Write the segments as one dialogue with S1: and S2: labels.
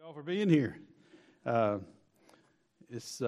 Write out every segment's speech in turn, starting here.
S1: All for being here. This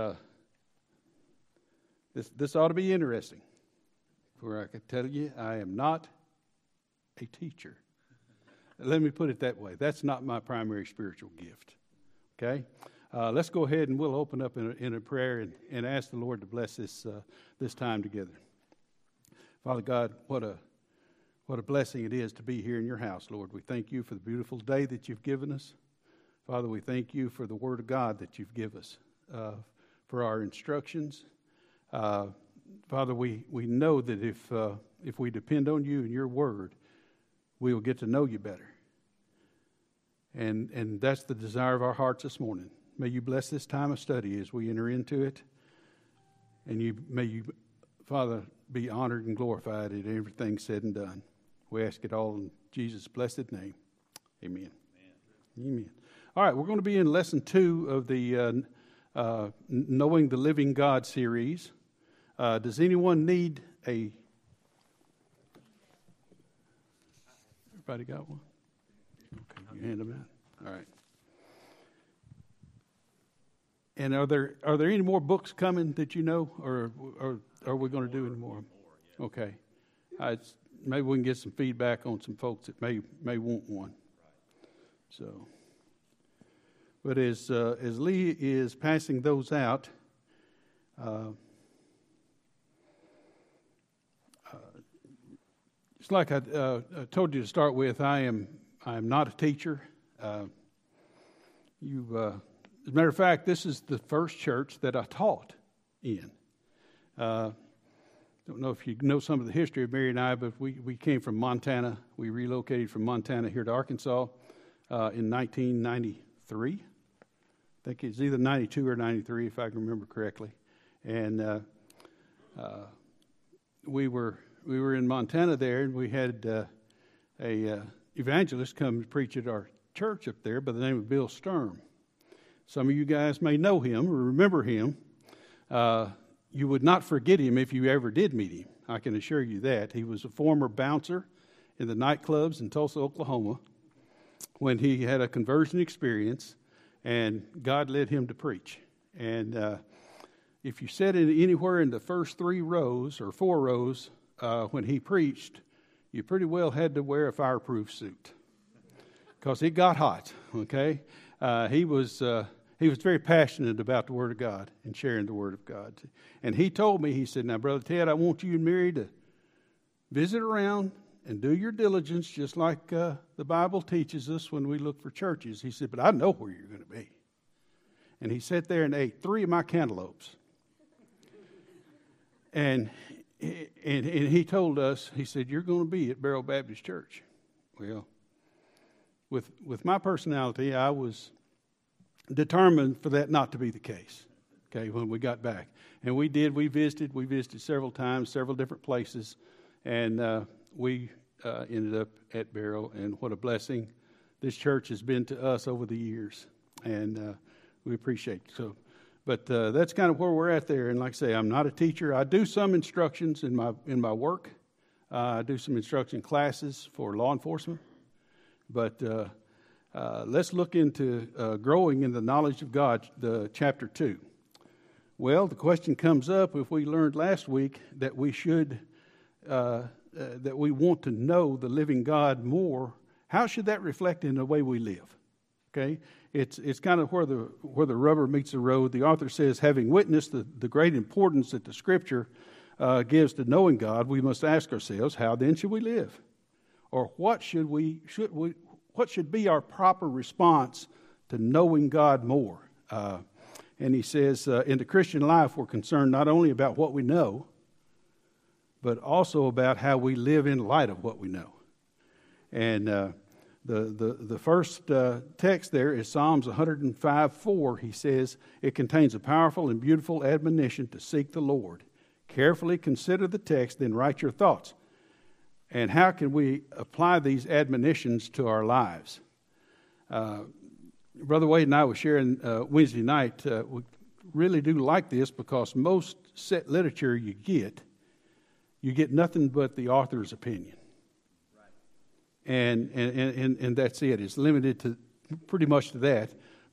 S1: ought to be interesting. For I can tell you, I am not a teacher. Let me put it that way. That's not my primary spiritual gift. Okay? Let's go ahead and we'll open up in a prayer and ask the Lord to bless this time together. Father God, what a blessing it is to be here in your house, Lord. We thank you for the beautiful day that you've given us. Father, we thank you for the Word of God that you've given us, for our instructions. Father, we know that if we depend on you and your Word, we will get to know you better. And that's the desire of our hearts this morning. May you bless this time of study as we enter into it. And may you, Father, be honored and glorified at everything said and done. We ask it all in Jesus' blessed name. Amen. Amen. All right, we're going to be in lesson 2 of the Knowing the Living God series. Does anyone need a... Everybody got one? Okay, you hand them out. All right. And are there any more books coming that you know, or are we going to do any more? Okay. Maybe we can get some feedback on some folks that may want one. So, but as Lee is passing those out, it's like I told you to start with. I am not a teacher. As a matter of fact, this is the first church that I taught in. Don't know if you know some of the history of Mary and I, but we came from Montana. We relocated from Montana here to Arkansas in 1993. I think it's either 92 or 93, if I can remember correctly. And we were in Montana there, and we had a evangelist come preach at our church up there by the name of Bill Sturm. Some of you guys may know him or remember him. You would not forget him if you ever did meet him. I can assure you that. He was a former bouncer in the nightclubs in Tulsa, Oklahoma, when he had a conversion experience, and God led him to preach. And if you sat anywhere in the first 3 rows or 4 rows when he preached, you pretty well had to wear a fireproof suit because it got hot. Okay, he was very passionate about the Word of God and sharing the Word of God. And he told me, he said, "Now, Brother Ted, I want you and Mary to visit around and do your diligence just like the Bible teaches us when we look for churches." He said, "But I know where you're going to be." And he sat there and ate 3 of my cantaloupes. And he told us, he said, "You're going to be at Barrow Baptist Church." Well, with my personality, I was determined for that not to be the case, okay, when we got back. And we did. We visited several times, several different places, and we ended up at Barrow, and what a blessing this church has been to us over the years, and we appreciate it. So, but that's kind of where we're at there, and like I say, I'm not a teacher. I do some instructions in my work. I do some instruction classes for law enforcement, but let's look into growing in the knowledge of God, the chapter 2. Well, the question comes up, if we learned last week that we should, that we want to know the living God more, how should that reflect in the way we live? Okay, it's kind of where the rubber meets the road. The author says, having witnessed the great importance that the Scripture gives to knowing God, we must ask ourselves, how then should we live? Or what should be our proper response to knowing God more? And he says, in the Christian life, we're concerned not only about what we know, but also about how we live in light of what we know. And the first text there is Psalms 105:4. He says, it contains a powerful and beautiful admonition to seek the Lord. Carefully consider the text, then write your thoughts. And how can we apply these admonitions to our lives? Brother Wade and I were sharing Wednesday night. We really do like this because most set literature you get nothing but the author's opinion. Right. And that's it. It's limited to pretty much to that.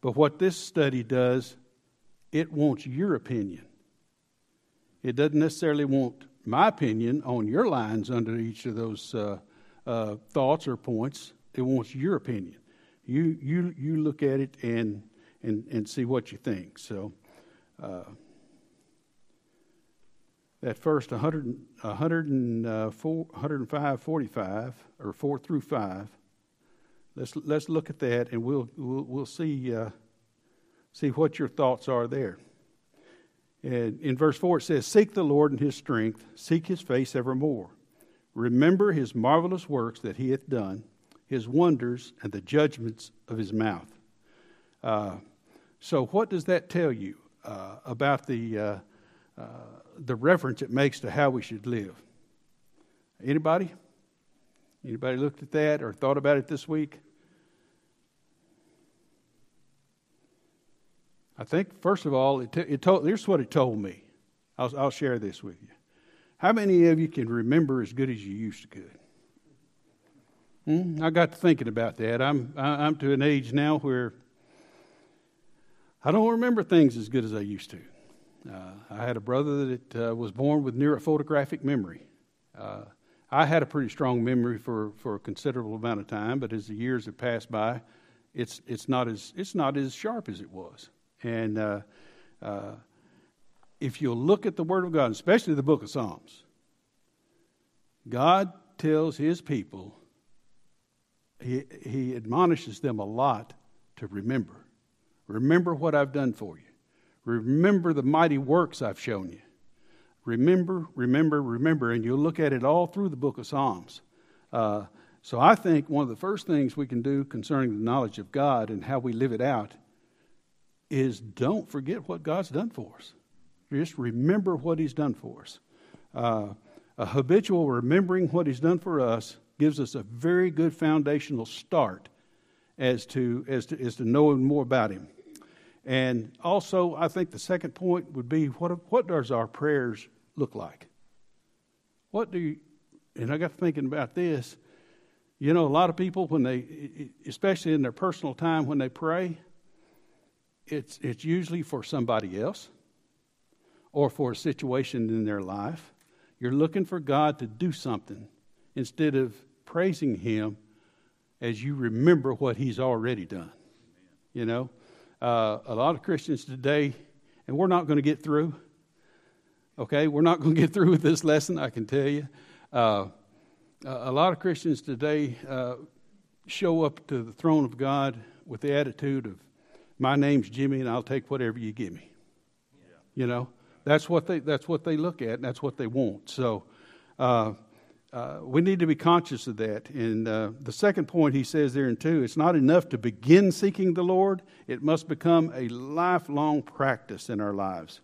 S1: But what this study does, it wants your opinion. It doesn't necessarily want my opinion on your lines under each of those thoughts or points. It wants your opinion. You look at it and see what you think. So that first 105:45 or 4 through 5. Let's look at that, and we'll see what your thoughts are there. And in verse 4 it says, "Seek the Lord in his strength, seek his face evermore. Remember his marvelous works that he hath done, his wonders and the judgments of his mouth." So what does that tell you about the reference it makes to how we should live? Anybody looked at that or thought about it this week? I think, first of all, here's what it told me. I'll share this with you. How many of you can remember as good as you used to could? I got to thinking about that. I'm to an age now where I don't remember things as good as I used to. I had a brother that was born with near a photographic memory. I had a pretty strong memory for a considerable amount of time, but as the years have passed by, it's not as sharp as it was. And if you look at the Word of God, especially the book of Psalms, God tells his people, he admonishes them a lot to remember. Remember what I've done for you. Remember the mighty works I've shown you. Remember, and you'll look at it all through the book of Psalms. So I think one of the first things we can do concerning the knowledge of God and how we live it out is don't forget what God's done for us. Just remember what he's done for us. A habitual remembering what he's done for us gives us a very good foundational start as to knowing more about him. And also, I think the second point would be, what does our prayers look like? And I got thinking about this. You know, a lot of people, when they, especially in their personal time when they pray, it's usually for somebody else or for a situation in their life. You're looking for God to do something instead of praising him as you remember what he's already done. You know, a lot of Christians today, and we're not going to get through. Okay, we're not going to get through with this lesson, I can tell you. A lot of Christians today show up to the throne of God with the attitude of, my name's Jimmy and I'll take whatever you give me. Yeah. You know, that's what they look at and that's what they want. So we need to be conscious of that. And the second point he says there in 2, it's not enough to begin seeking the Lord. It must become a lifelong practice in our lives.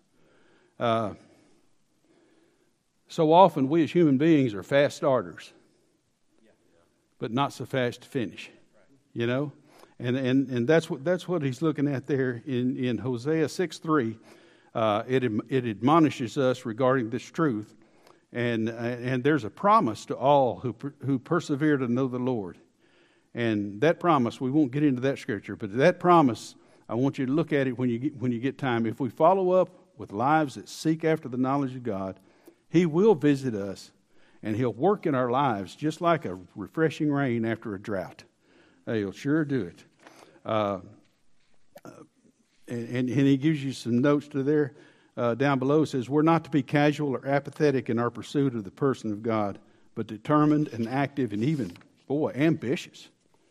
S1: So often we as human beings are fast starters, but not so fast to finish, you know? And that's what he's looking at there in Hosea 6:3. It admonishes us regarding this truth. And there's a promise to all who persevere to know the Lord. And that promise, we won't get into that scripture, but that promise, I want you to look at it when you get time. If we follow up with lives that seek after the knowledge of God, he will visit us and he'll work in our lives just like a refreshing rain after a drought. He'll sure do it. And he gives you some notes to there. Down below it says, we're not to be casual or apathetic in our pursuit of the person of God, but determined and active and even, ambitious.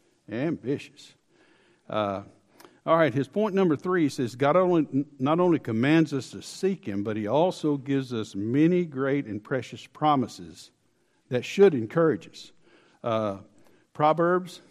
S1: All right, his point number 3 says, God not only commands us to seek him, but he also gives us many great and precious promises that should encourage us. Proverbs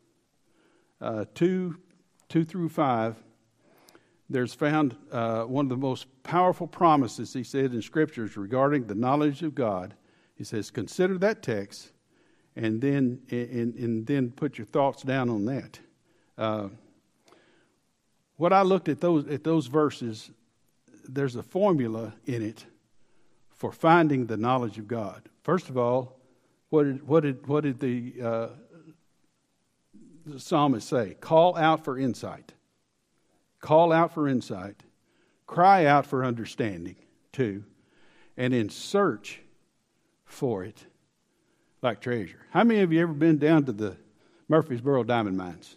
S1: 2 through 5. There's found one of the most powerful promises, he said, in Scriptures regarding the knowledge of God. He says, consider that text and then put your thoughts down on that. What I looked at those verses, there's a formula in it for finding the knowledge of God. First of all, what did the psalmist say? Call out for insight. call out for insight, cry out for understanding, 2, and then search for it like treasure. How many of you ever been down to the Murfreesboro diamond mines?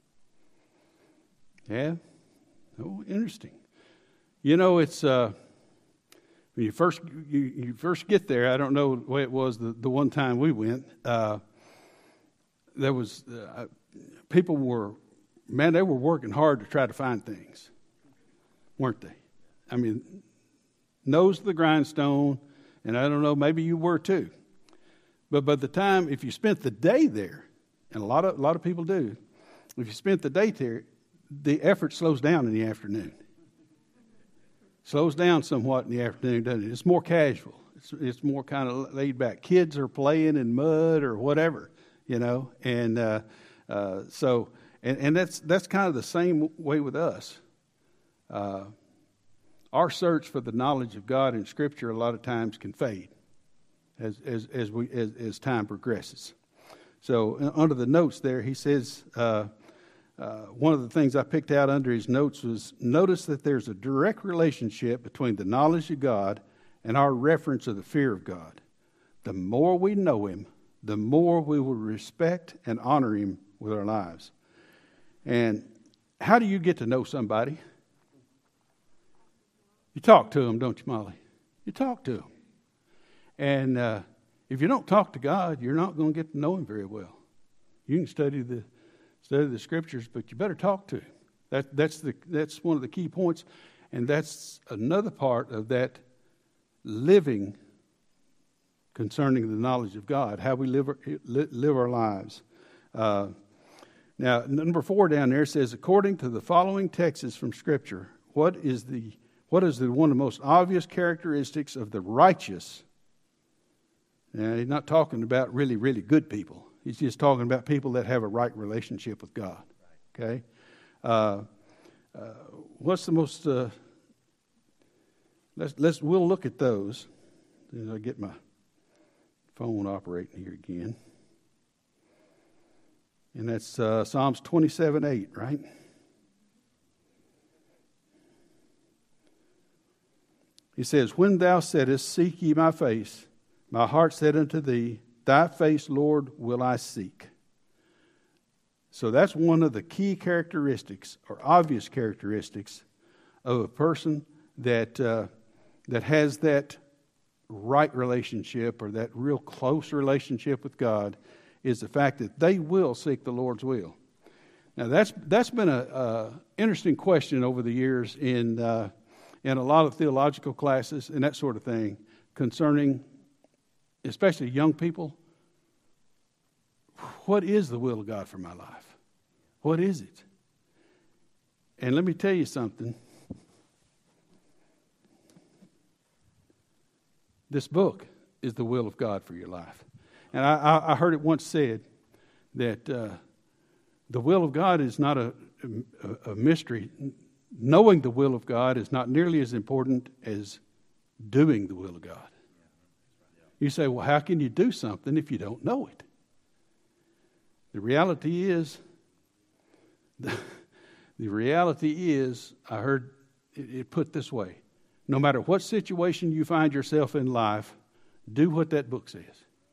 S1: Yeah? Oh, interesting. You know, it's when you first get there. I don't know the way it was the one time we went. There was people were they were working hard to try to find things, weren't they? I mean, nose to the grindstone, and I don't know, maybe you were too. But by the time, if you spent the day there, and a lot of people do, if you spent the day there, the effort slows down in the afternoon. Slows down somewhat in the afternoon, doesn't it? It's more casual. It's more kind of laid back. Kids are playing in mud or whatever, you know, and so that's kind of the same way with us. Our search for the knowledge of God in Scripture a lot of times can fade as time progresses. So under the notes there, he says one of the things I picked out under his notes was, notice that there's a direct relationship between the knowledge of God and our reference of the fear of God. The more we know Him, the more we will respect and honor Him with our lives. And how do you get to know somebody? You talk to them, don't you, Molly? You talk to them. And if you don't talk to God, you're not going to get to know Him very well. You can study the Scriptures, but you better talk to Him. That's one of the key points, and that's another part of that living concerning the knowledge of God, how we live our lives. Now, number 4 down there says, according to the following texts from Scripture, what is one of the most obvious characteristics of the righteous? Now, he's not talking about really, really good people. He's just talking about people that have a right relationship with God. Okay? What's the most... we'll look at those. I'll get my phone operating here again. And that's Psalms 27:8, right? He says, when thou saidest, seek ye my face, my heart said unto thee, thy face, Lord, will I seek. So that's one of the key characteristics, or obvious characteristics, of a person that has that right relationship, or that real close relationship with God, is the fact that they will seek the Lord's will. Now that's been a interesting question over the years in a lot of theological classes and that sort of thing, concerning especially young people. What is the will of God for my life? What is it? And let me tell you something. This book is the will of God for your life. And I heard it once said that the will of God is not a mystery. Knowing the will of God is not nearly as important as doing the will of God. You say, well, how can you do something if you don't know it? The reality is, I heard it put this way: no matter what situation you find yourself in life, do what that book says.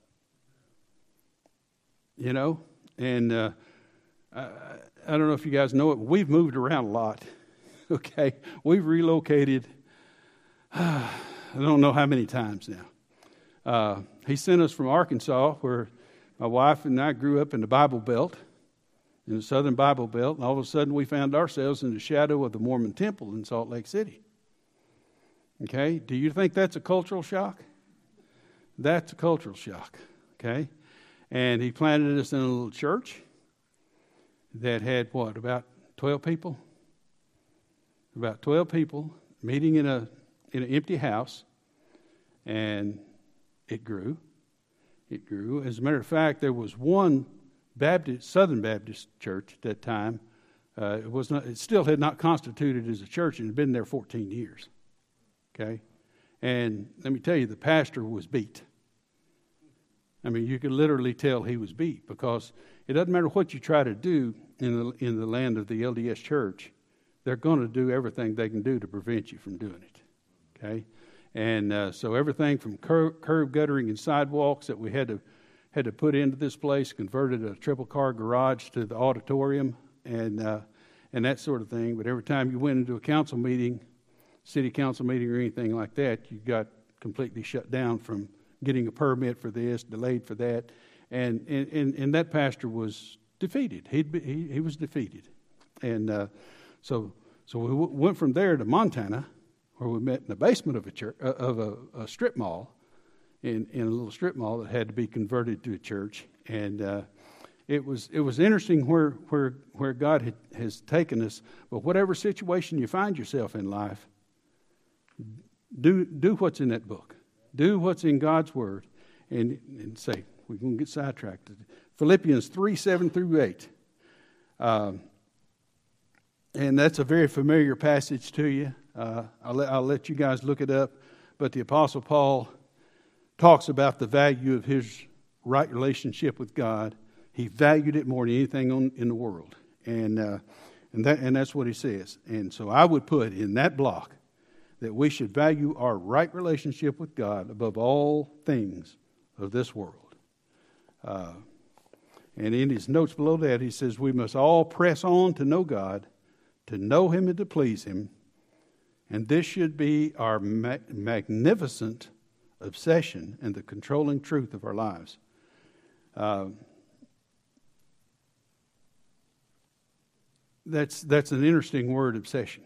S1: You know, and I don't know if you guys know it, but we've moved around a lot. Okay, we've relocated. I don't know how many times now. He sent us from Arkansas, where my wife and I grew up in the Bible Belt, in the Southern Bible Belt, and all of a sudden we found ourselves in the shadow of the Mormon Temple in Salt Lake City. Okay, do you think that's a cultural shock? That's a cultural shock. Okay, and he planted us in a little church that had about 12 people? About 12 people meeting in an empty house, and it grew. It grew. As a matter of fact, there was one Southern Baptist church at that time. It still had not constituted as a church, and had been there 14 years. Okay, and let me tell you, the pastor was beat. I mean, you could literally tell he was beat, because it doesn't matter what you try to do in the land of the LDS Church, they're going to do everything they can do to prevent you from doing it. Okay? And so everything from curb guttering and sidewalks that we had to put into this place, converted a triple-car garage to the auditorium, and that sort of thing. But every time you went into a council meeting, city council meeting or anything like that, you got completely shut down from getting a permit for this, delayed for that. And that pastor was defeated. He was defeated. And so we went from there to Montana, where we met in the basement of a church, of a strip mall, in a little strip mall that had to be converted to a church. And it was interesting where God has taken us. But whatever situation you find yourself in life, do what's in that book. Do what's in God's Word. And say, we're going to get sidetracked. Philippians 3:7-8. And that's a very familiar passage to you. I'll let you guys look it up. But the Apostle Paul talks about the value of his right relationship with God. He valued it more than anything in the world. And that's what he says. And so I would put in that block that we should value our right relationship with God above all things of this world. And in his notes below that, he says, we must all press on to know God, to know Him and to please Him. And this should be our magnificent obsession and the controlling truth of our lives. That's an interesting word, obsession.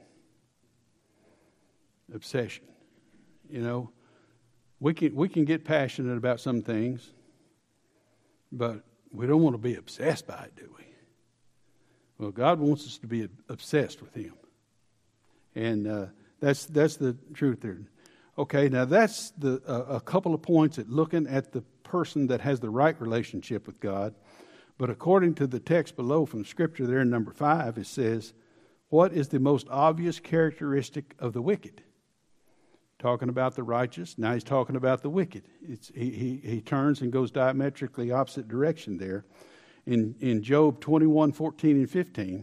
S1: Obsession. You know, we can get passionate about some things, but we don't want to be obsessed by it, do we? Well, God wants us to be obsessed with Him. And that's the truth there. Okay, now that's a couple of points at looking at the person that has the right relationship with God. But according to the text below from Scripture there in number 5, it says, what is the most obvious characteristic of the wicked? Talking about the righteous, now he's talking about the wicked. He turns and goes diametrically opposite direction there. In Job 21:14-15,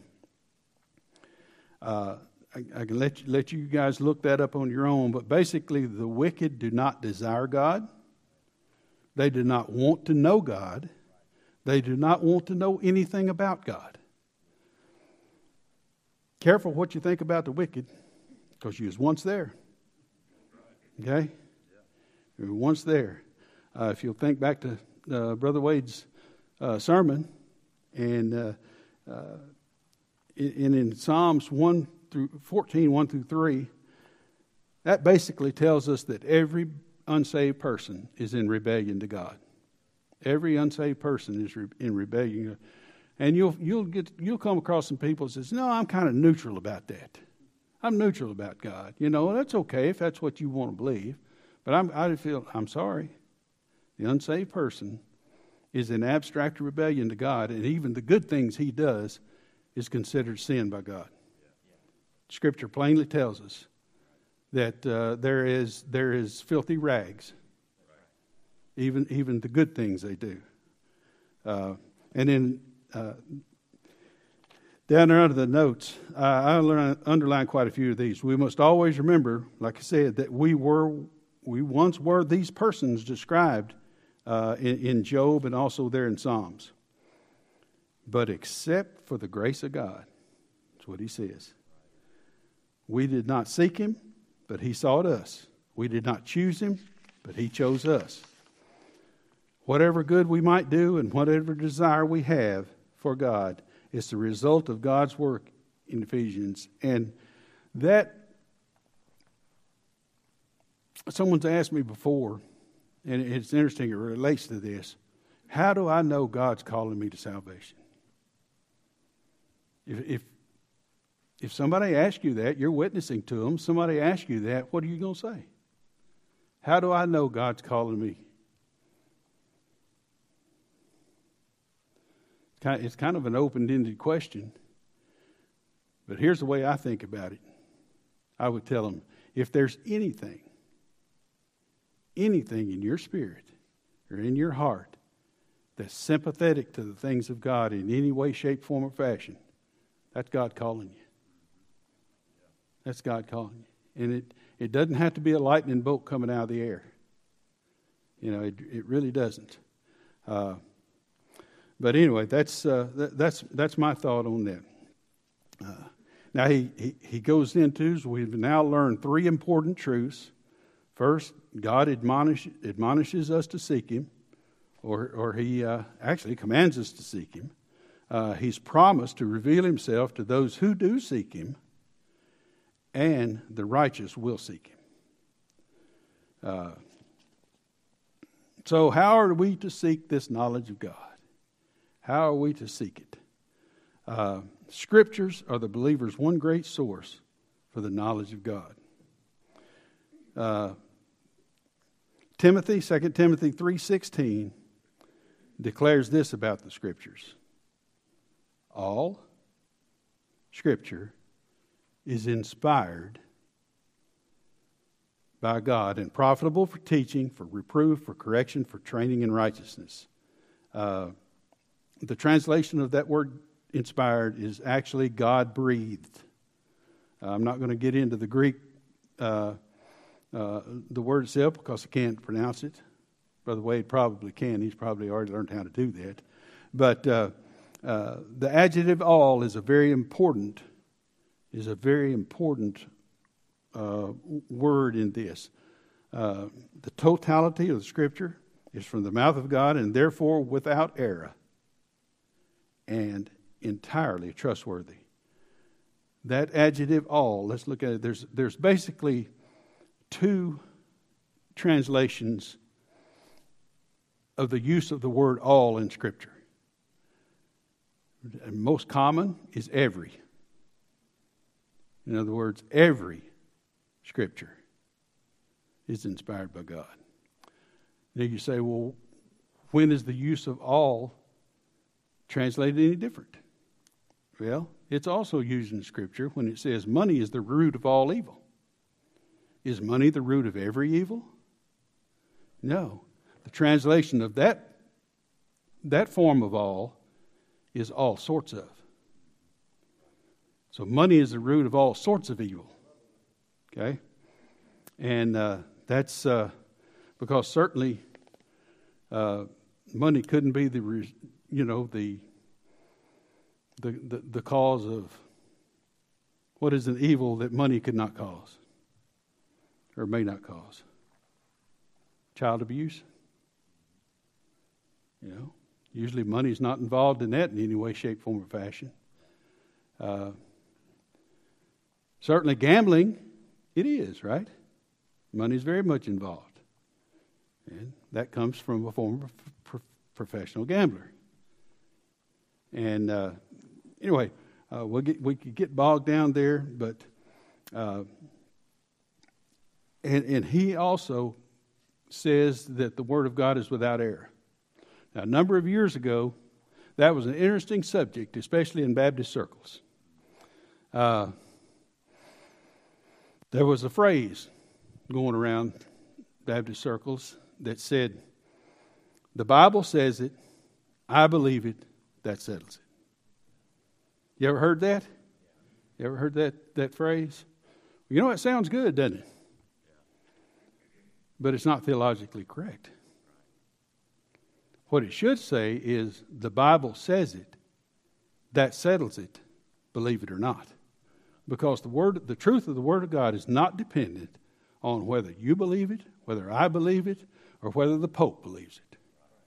S1: I can let you guys look that up on your own, but basically the wicked do not desire God. They do not want to know God. They do not want to know anything about God. Careful what you think about the wicked, because you was once there. Okay? You were once there. If you'll think back to Brother Wade's sermon, and in Psalms 1-14, 1-3, that basically tells us that every unsaved person is in rebellion to God. Every unsaved person is in rebellion. And you'll come across some people that says, no, I'm kind of neutral about that. I'm neutral about God. You know, that's okay if that's what you want to believe. But I'm sorry. The unsaved person is in abstract rebellion to God, and even the good things he does is considered sin by God. Scripture plainly tells us that there is filthy rags, even the good things they do. And then down there under the notes, I underlined quite a few of these. We must always remember, like I said, that we once were these persons described in Job and also there in Psalms. But except for the grace of God, that's what he says. We did not seek Him, but He sought us. We did not choose Him, but He chose us. Whatever good we might do and whatever desire we have for God is the result of God's work in Ephesians. And that, someone's asked me before, and it's interesting, it relates to this. How do I know God's calling me to salvation? If somebody asks you that, you're witnessing to them, somebody asks you that, what are you going to say? How do I know God's calling me? It's kind of an open-ended question. But here's the way I think about it. I would tell them, if there's anything in your spirit or in your heart that's sympathetic to the things of God in any way, shape, form, or fashion, that's God calling you. That's God calling you. And it doesn't have to be a lightning bolt coming out of the air. You know, it really doesn't. But anyway, that's my thought on that. Now he goes into, so we've now learned three important truths. First, God admonishes us to seek Him, or He actually commands us to seek Him. He's promised to reveal Himself to those who do seek Him, and the righteous will seek Him. So how are we to seek this knowledge of God? How are we to seek it? Scriptures are the believer's one great source for the knowledge of God. 2 Timothy 3:16 declares this about the Scriptures. All Scripture is inspired by God and profitable for teaching, for reproof, for correction, for training in righteousness. The translation of that word inspired is actually God-breathed. I'm not going to get into the Greek, the word itself, because I can't pronounce it. Brother Wade probably can. He's probably already learned how to do that. But the adjective all is a very important word in this. The totality of the Scripture is from the mouth of God, and therefore without error and entirely trustworthy. That adjective all, let's look at it. There's basically two translations of the use of the word all in Scripture. And most common is every. In other words, every Scripture is inspired by God. Now you say, well, when is the use of all translated any different? Well, it's also used in Scripture when it says money is the root of all evil. Is money the root of every evil? No. The translation of that form of all is all sorts of. So money is the root of all sorts of evil. Okay? And that's because certainly money couldn't be the cause of what is an evil that money could not cause or may not cause. Child abuse. Usually money is not involved in that in any way, shape, form, or fashion. Certainly gambling, it is, right? Money is very much involved. And that comes from a former professional gambler. And anyway, we could get bogged down there, but and he also says that the Word of God is without error. Now, a number of years ago, that was an interesting subject, especially in Baptist circles. There was a phrase going around Baptist circles that said, the Bible says it, I believe it, that settles it. You ever heard that? You ever heard that phrase? You know, it sounds good, doesn't it? But it's not theologically correct. What it should say is, the Bible says it, that settles it, believe it or not. Because the truth of the Word of God is not dependent on whether you believe it, whether I believe it, or whether the Pope believes it.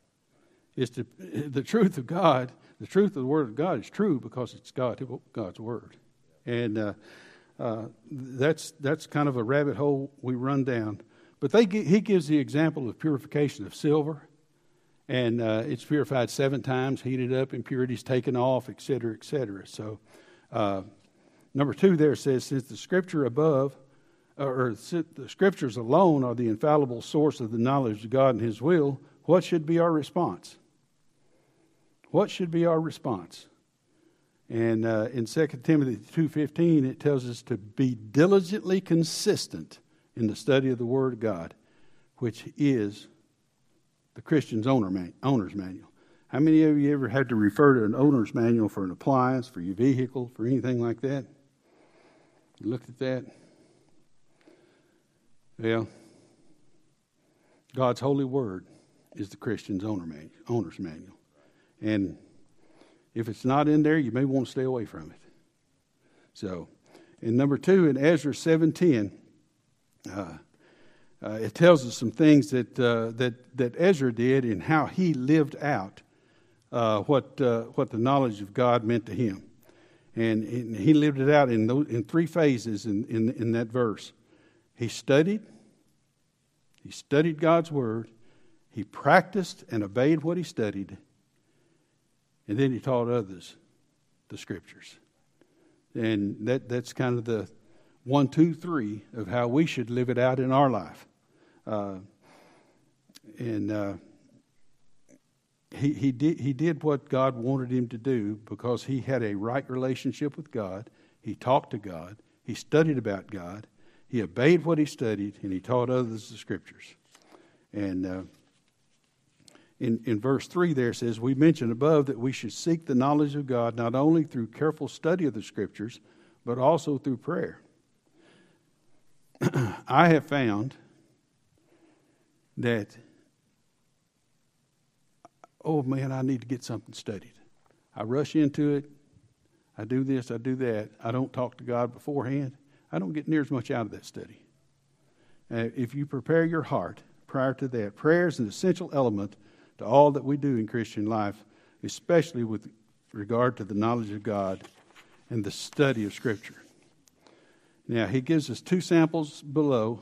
S1: The truth of God, the truth of the Word of God is true because it's God's Word. And that's kind of a rabbit hole we run down. But he gives the example of purification of silver. And it's purified 7 times, heated up, impurities taken off, et cetera, et cetera. So number 2 there says, since the Scripture above, or the Scriptures alone are the infallible source of the knowledge of God and His will, what should be our response? What should be our response? And in 2 Timothy 2:15, it tells us to be diligently consistent in the study of the Word of God, which is the Christian's owner's manual. How many of you ever had to refer to an owner's manual for an appliance, for your vehicle, for anything like that? You looked at that? Well, God's holy word is the Christian's owner's manual. And if it's not in there, you may want to stay away from it. So, and number 2, in Ezra 7:10, it tells us some things that Ezra did and how he lived out what the knowledge of God meant to him. And he lived it out in 3 phases in that verse. He studied God's word, he practiced and obeyed what he studied, and then he taught others the scriptures. And that's kind of the 1, 2, 3 of how we should live it out in our life. He did what God wanted him to do because he had a right relationship with God. He talked to God. He studied about God. He obeyed what he studied, and he taught others the scriptures. And in verse 3 there says, we mentioned above that we should seek the knowledge of God not only through careful study of the scriptures, but also through prayer. I have found that, oh man, I need to get something studied. I rush into it. I do this, I do that. I don't talk to God beforehand. I don't get near as much out of that study. If you prepare your heart prior to that, prayer is an essential element to all that we do in Christian life, especially with regard to the knowledge of God and the study of Scripture. Now, he gives us 2 samples below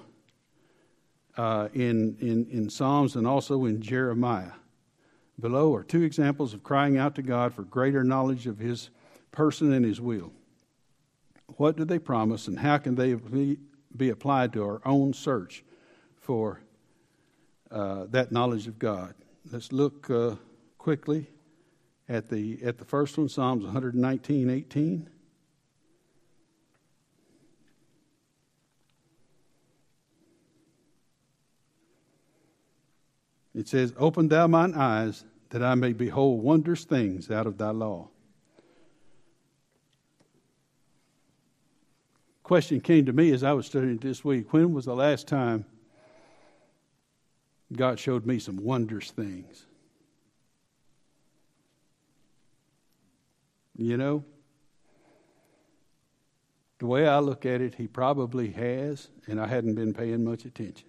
S1: in Psalms and also in Jeremiah. Below are 2 examples of crying out to God for greater knowledge of his person and his will. What do they promise, and how can they be applied to our own search for that knowledge of God? Let's look quickly at the first one, Psalms 119:18. It says, "Open thou mine eyes, that I may behold wondrous things out of thy law." Question came to me as I was studying this week. When was the last time God showed me some wondrous things? You know, the way I look at it, he probably has, and I hadn't been paying much attention.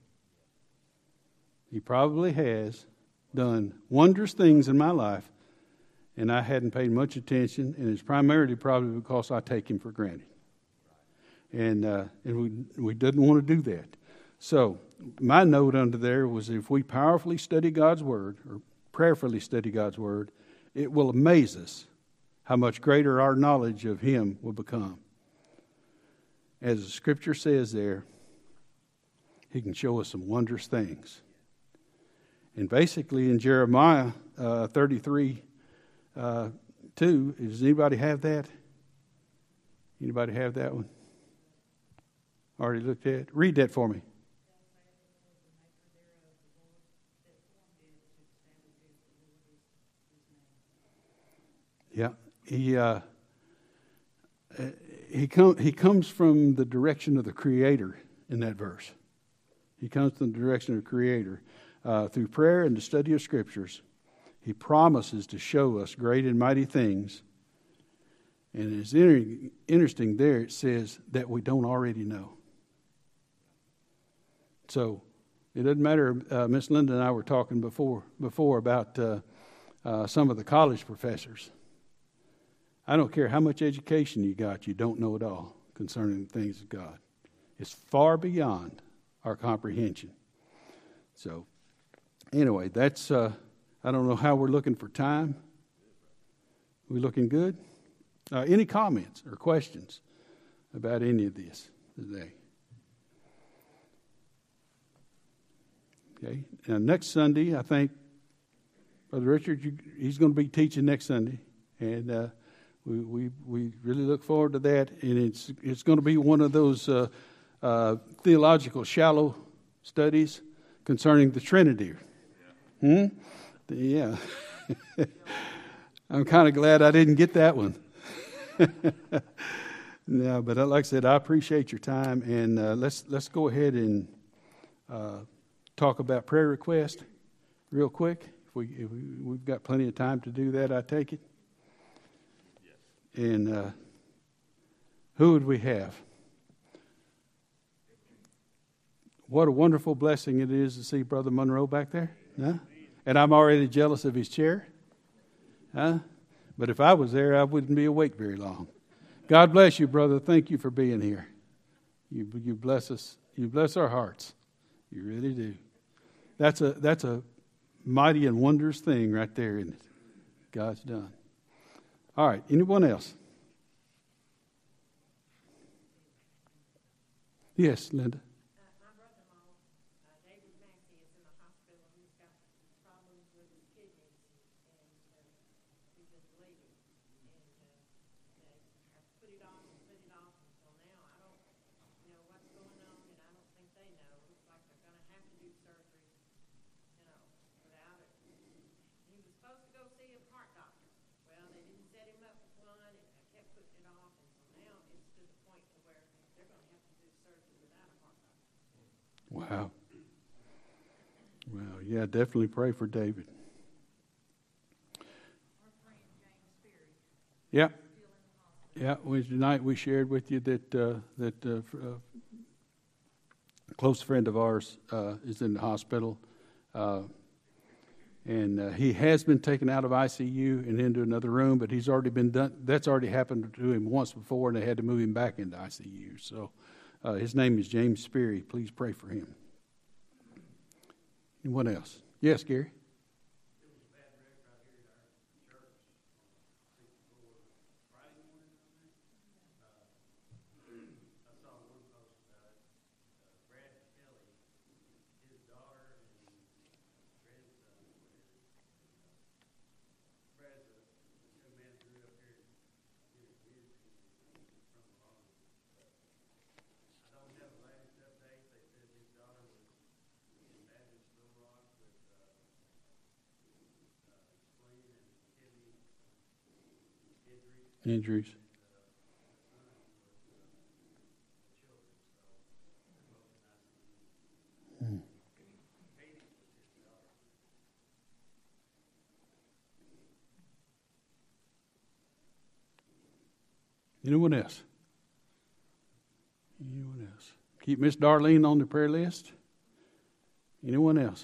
S1: He probably has done wondrous things in my life, and I hadn't paid much attention, and it's primarily probably because I take him for granted. And we didn't want to do that. So my note under there was, if we powerfully study God's Word, or prayerfully study God's Word, it will amaze us how much greater our knowledge of him will become. As the Scripture says there, he can show us some wondrous things. And basically in Jeremiah 33, 2, does anybody have that? Anybody have that one? Already looked at it? Read that for me. Yeah, he comes from the direction of the Creator in that verse. He comes from the direction of the Creator. Through prayer and the study of Scriptures, he promises to show us great and mighty things. And it's interesting there, it says that we don't already know. So it doesn't matter. Miss Linda and I were talking before about some of the college professors. I don't care how much education you got, you don't know it all concerning the things of God. It's far beyond our comprehension. So anyway, that's, I don't know how we're looking for time. Are we looking good? Any comments or questions about any of this today? Okay. Now, next Sunday, I think Brother Richard, he's going to be teaching next Sunday, and we really look forward to that. And it's going to be one of those theological shallow studies concerning the Trinity. Yeah. I'm kind of glad I didn't get that one. No, but like I said, I appreciate your time, and let's go ahead and talk about prayer request real quick. If we've got plenty of time to do that, I take it. Yes. And who would we have? What a wonderful blessing it is to see Brother Monroe back there. Huh? And I'm already jealous of his chair. Huh? But if I was there, I wouldn't be awake very long. God bless you, brother. Thank you for being here. You bless us. You bless our hearts. You really do. That's a mighty and wondrous thing right there, isn't it? God's done. All right. Anyone else? Yes, Linda. Wow. Well, yeah, definitely pray for David. Yeah. Yeah, Wednesday night we shared with you that a close friend of ours is in the hospital, and he has been taken out of ICU and into another room, but he's already been done. That's already happened to him once before, and they had to move him back into ICU. So his name is James Sperry. Please pray for him. Anyone else? Yes, Gary. Injuries. Anyone else? Anyone else? Keep Miss Darlene on the prayer list. Anyone else?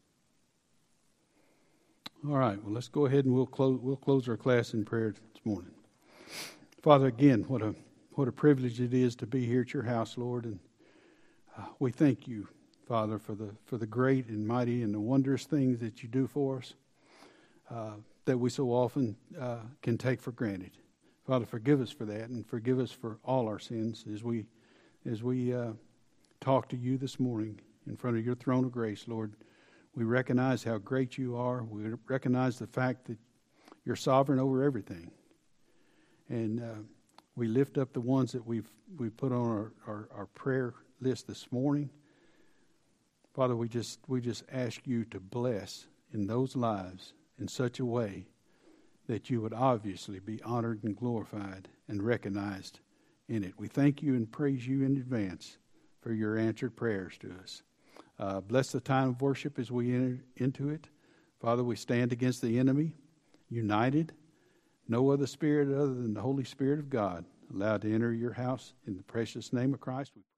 S1: All right. Well, let's go ahead and we'll close our class in prayer this morning. Father, again, what a privilege it is to be here at your house, Lord, and we thank you, Father, for the great and mighty and the wondrous things that you do for us that we so often can take for granted. Father, forgive us for that, and forgive us for all our sins as we talk to you this morning in front of your throne of grace, Lord. We recognize how great you are. We recognize the fact that you're sovereign over everything. And we lift up the ones that we've put on our prayer list this morning. Father, we just ask you to bless in those lives in such a way that you would obviously be honored and glorified and recognized in it. We thank you and praise you in advance for your answered prayers to us. Bless the time of worship as we enter into it. Father, we stand against the enemy, united. No other spirit other than the Holy Spirit of God allowed to enter your house. In the precious name of Christ, we pray.